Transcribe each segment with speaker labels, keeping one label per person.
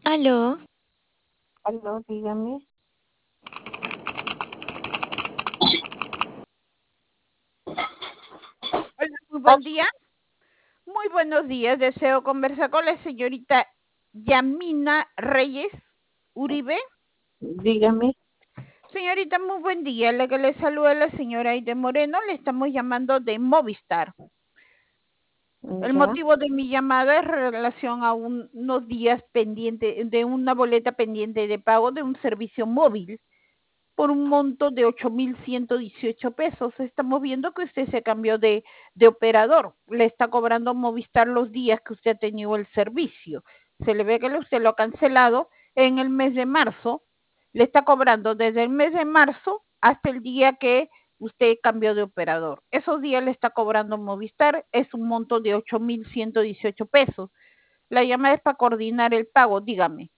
Speaker 1: Aló,
Speaker 2: Aló, dígame.
Speaker 3: Hola, muy
Speaker 2: Ah,
Speaker 3: buen día. Muy buenos días. Deseo conversar con la señorita Yamina Reyes Uribe.
Speaker 2: dígame.
Speaker 3: Señorita, muy buen día. La que le saluda la señora Aide Moreno. Le estamos llamando de Movistar. El
Speaker 2: Ya.
Speaker 3: motivo de mi llamada es en relación a unos días pendientes de una boleta pendiente de pago de un servicio móvil por un monto de 8.118 pesos. Estamos viendo que usted se cambió de operador. Le está cobrando Movistar los días que usted ha tenido el servicio. Se le ve que usted lo ha cancelado en el mes de marzo. Le está cobrando desde el mes de marzo hasta el día que usted cambió de operador. Esos días le está cobrando Movistar, es un monto de 8.118 pesos. La llamada es para coordinar el pago, dígame.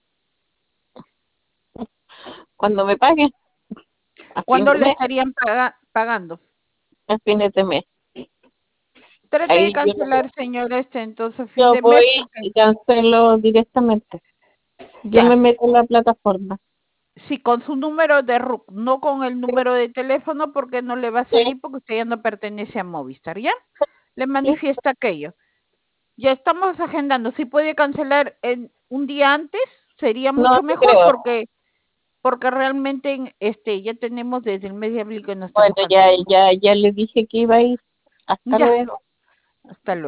Speaker 2: Cuando me paguen, a fin
Speaker 3: ¿Cuándo
Speaker 2: de
Speaker 3: le
Speaker 2: mes,
Speaker 3: estarían pagando?
Speaker 2: a fines de mes.
Speaker 3: Trate de
Speaker 2: Ahí
Speaker 3: cancelar, señor, entonces fin
Speaker 2: yo
Speaker 3: de mes,
Speaker 2: voy
Speaker 3: porque
Speaker 2: y cancelo directamente. Yo
Speaker 3: ya,
Speaker 2: me meto en la plataforma.
Speaker 3: si con su número de RUC, no con el
Speaker 2: Sí,
Speaker 3: número de teléfono, porque no le va a
Speaker 2: sí,
Speaker 3: salir, porque usted ya no pertenece a Movistar, ¿ya? Le
Speaker 2: sí.
Speaker 3: manifiesta aquello. Ya estamos agendando, si puede cancelar en un día antes, sería
Speaker 2: No,
Speaker 3: mucho
Speaker 2: sí
Speaker 3: mejor,
Speaker 2: creo.
Speaker 3: porque realmente ya tenemos desde el mes de abril que no
Speaker 2: Bueno,
Speaker 3: estamos cancelando.
Speaker 2: ya le dije que iba a ir. Hasta
Speaker 3: Ya,
Speaker 2: luego.
Speaker 3: hasta luego.